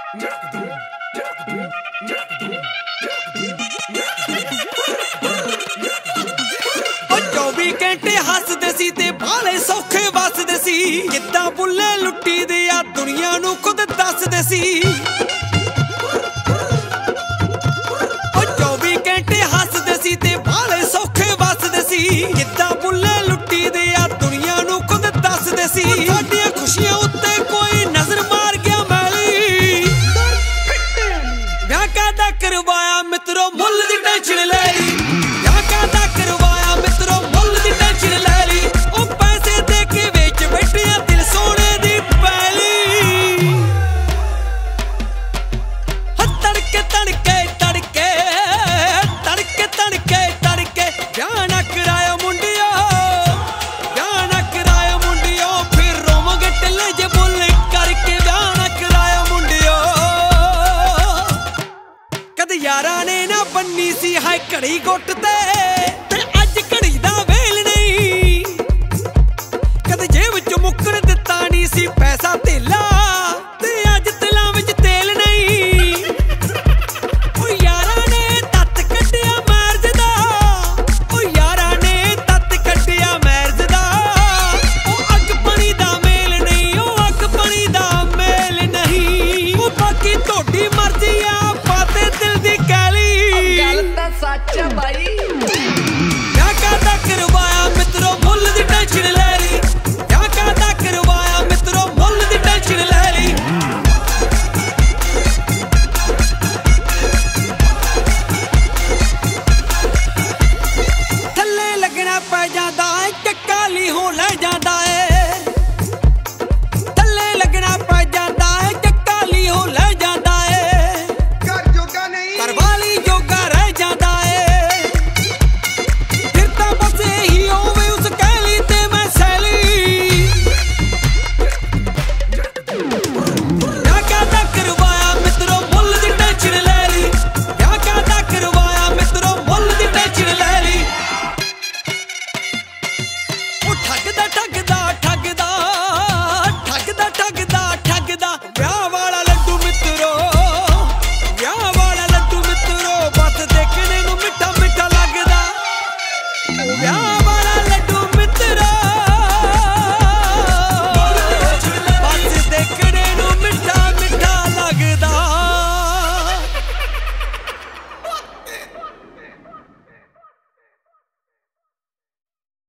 24 ਘੰਟੇ ਹੱਸਦੇ ਸੀ ਤੇ ਬਾਲੇ ਸੌਖੇ ਵੱਸਦੇ ਸੀ, ਕਿੱਦਾਂ ਬੁੱਲੇ ਲੁੱਟੀ ਦੇ ਆ ਦੁਨੀਆ ਨੂੰ ਖੁਦ ਦੱਸਦੇ ਸੀ। 24 ਘੰਟੇ ਹੱਸਦੇ ਸੀ ਤੇ ਬਾਲੇ ਸੌਖੇ ਵੱਸਦੇ ਸੀ, ਕਿੱਦਾਂ ਬੁੱਲੇ ਲੁੱਟੀ ਦੇ ਆ ਦੁਨੀਆ ਨੂੰ ਖੁਦ ਦੱਸਦੇ ਸੀ। ਸਾਡੀਆਂ ਖੁਸ਼ੀਆਂ ਉੱਤੇ ਕੋਈ ਨਜ਼ਰ ਮਾਰ ਗਿਆ ਮੈਲੀ, ਵਿਆਹ ਕਾਹਦਾ ਕਰਵਾਇਆ ਮਿੱਤਰੋ ਮੁੱਲ ਦੀ ਟੈਨਸ਼ਨ ਲੈ ਲਈ, ਵਿਆਹ ਕਾਹਦਾ ਕਰਵਾਇਆ ਮਿੱਤਰੋ ਮੁੱਲ ਦੀ ਟੈਨਸ਼ਨ ਲੈ ਲਈ। ਉਹ ਪੈਸੇ ਦੇ ਕੇ ਵੇਚ ਬੈਠਿਆ ਦਿਲ ਸੋਹਣੇ ਦੀ ਪੈਲੀ। ਤੜਕੇ ਤੜਕੇ ਤੜਕੇ ਤੜਕੇ ਤੜਕੇ ਤੜਕੇ ਵਿਆਹ ਨਾ ਕਰਾਇਆ ਮੁੰਡਿਓ, ਵਿਆਹ ਨਾ ਕਰਾਇਆ ਮੁੰਡਿਓ, ਫਿਰ ਰੋਵਾਂਗੇ ਟੱਲੇ ਜੇ ਬੁੱਲ ਕਰਕੇ। ਵਿਆਹ ਨਾ ਕਰਾਇਆ ਮੁੰਡਿਓ, ਕਦ ਯਾਰਾਂ ਨੇ ਨਾ ਬੰਨੀ ਸੀ ਹਾਏ ਘੜੀ ਗੁੱਟ ਤੇ,